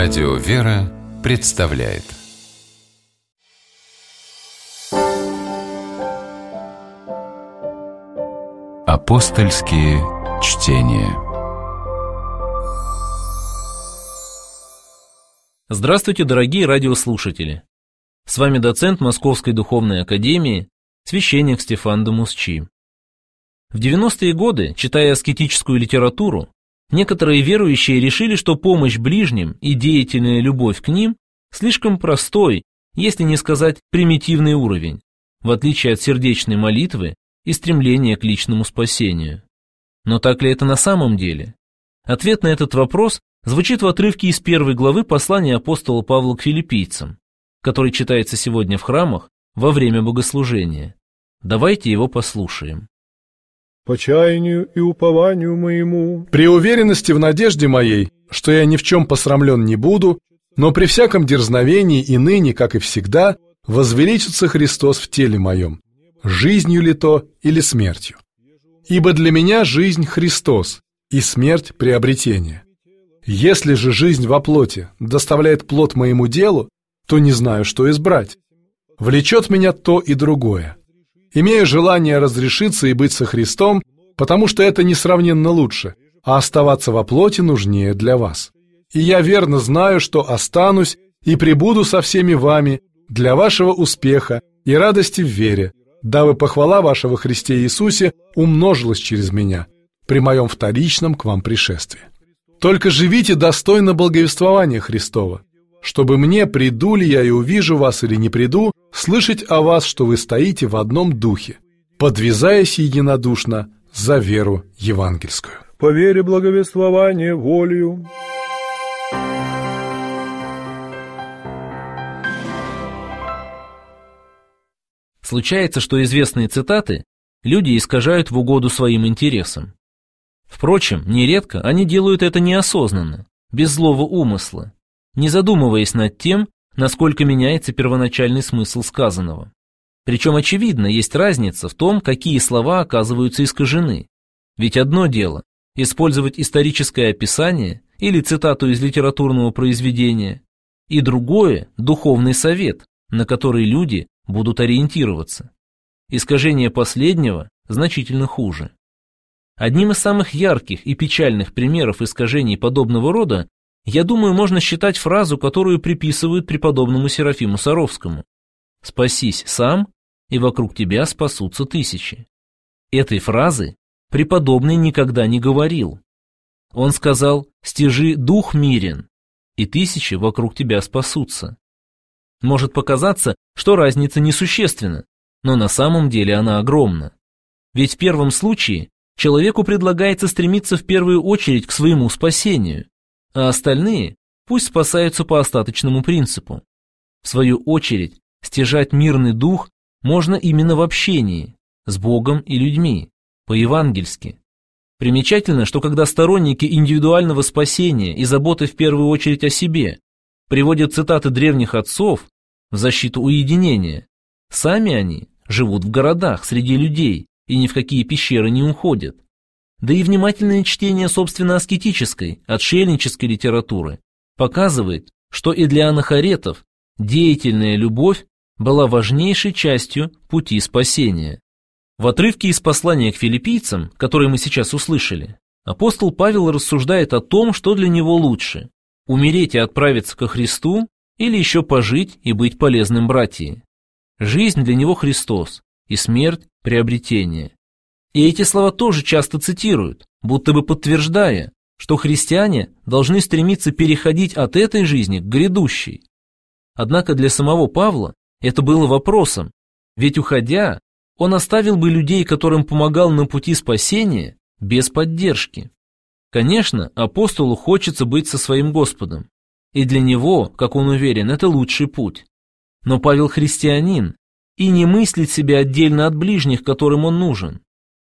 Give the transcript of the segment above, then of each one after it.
Радио «Вера» представляет Апостольские чтения. Здравствуйте, дорогие радиослушатели! С вами доцент Московской духовной академии, священник Стефан де Мусчи. В 90-е годы, читая аскетическую литературу, некоторые верующие решили, что помощь ближним и деятельная любовь к ним слишком простой, если не сказать примитивный уровень, в отличие от сердечной молитвы и стремления к личному спасению. Но так ли это на самом деле? Ответ на этот вопрос звучит в отрывке из 1 главы послания апостола Павла к филиппийцам, который читается сегодня в храмах во время богослужения. Давайте его послушаем. «По чаянию и упованию моему, при уверенности в надежде моей, что я ни в чем посрамлен не буду, но при всяком дерзновении и ныне, как и всегда, возвеличится Христос в теле моем, жизнью ли то или смертью. Ибо для меня жизнь Христос, и смерть приобретение. Если же жизнь во плоти доставляет плод моему делу, то не знаю, что избрать. Влечет меня то и другое. Имею желание разрешиться и быть со Христом, потому что это несравненно лучше, а оставаться во плоти нужнее для вас. И я верно знаю, что останусь и пребуду со всеми вами для вашего успеха и радости в вере, дабы похвала ваша во Христе Иисусе умножилась через меня при моем вторичном к вам пришествии. Только живите достойно благовествования Христова, чтобы мне, приду ли я и увижу вас или не приду, слышать о вас, что вы стоите в одном духе, подвязаясь единодушно за веру евангельскую. по вере благовествования волею». Случается, что известные цитаты люди искажают в угоду своим интересам. Впрочем, нередко они делают это неосознанно, без злого умысла, не задумываясь над тем, насколько меняется первоначальный смысл сказанного. Причем, очевидно, есть разница в том, какие слова оказываются искажены. Ведь одно дело – использовать историческое описание или цитату из литературного произведения, и другое – духовный совет, на который люди будут ориентироваться. Искажение последнего значительно хуже. Одним из самых ярких и печальных примеров искажений подобного рода, я думаю, можно считать фразу, которую приписывают преподобному Серафиму Саровскому: «Спасись сам, и вокруг тебя спасутся тысячи». Этой фразы преподобный никогда не говорил. Он сказал: «Стяжи дух мирен, и тысячи вокруг тебя спасутся». Может показаться, что разница несущественна, но на самом деле она огромна. Ведь в первом случае человеку предлагается стремиться в первую очередь к своему спасению, а остальные пусть спасаются по остаточному принципу. В свою очередь, стяжать мирный дух можно именно в общении с Богом и людьми, по-евангельски. Примечательно, что когда сторонники индивидуального спасения и заботы в первую очередь о себе приводят цитаты древних отцов в защиту уединения, сами они живут в городах среди людей и ни в какие пещеры не уходят. Да и внимательное чтение собственно аскетической, отшельнической литературы показывает, что и для анахоретов деятельная любовь была важнейшей частью пути спасения. В отрывке из послания к филиппийцам, который мы сейчас услышали, апостол Павел рассуждает о том, что для него лучше – умереть и отправиться ко Христу или еще пожить и быть полезным братьям. Жизнь для него Христос и смерть – приобретение. И эти слова тоже часто цитируют, будто бы подтверждая, что христиане должны стремиться переходить от этой жизни к грядущей. Однако для самого Павла это было вопросом, ведь уходя, он оставил бы людей, которым помогал на пути спасения, без поддержки. Конечно, апостолу хочется быть со своим Господом, и для него, как он уверен, это лучший путь. Но Павел христианин и не мыслит себя отдельно от ближних, которым он нужен.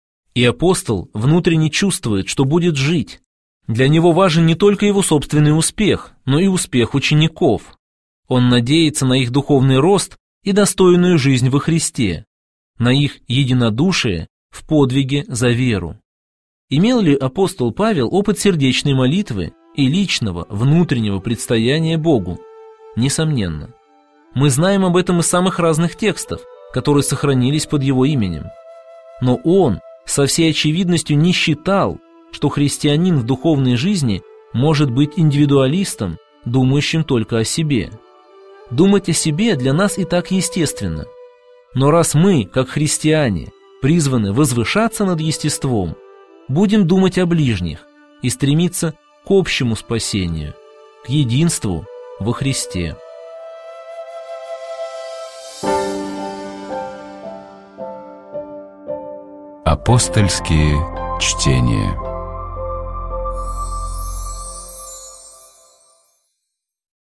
И апостол внутренне чувствует, что будет жить. Для него важен не только его собственный успех, но и успех учеников. Он надеется на их духовный рост и достойную жизнь во Христе, на их единодушие в подвиге за веру. Имел ли апостол Павел опыт сердечной молитвы и личного, внутреннего предстояния Богу. Несомненно. Мы знаем об этом из самых разных текстов, которые сохранились под его именем. Но он со всей очевидностью не считал, что христианин в духовной жизни может быть индивидуалистом, думающим только о себе. Думать о себе для нас и так естественно. Но раз мы, как христиане, призваны возвышаться над естеством, будем думать о ближних и стремиться к общему спасению, к единству во Христе. Апостольские чтения.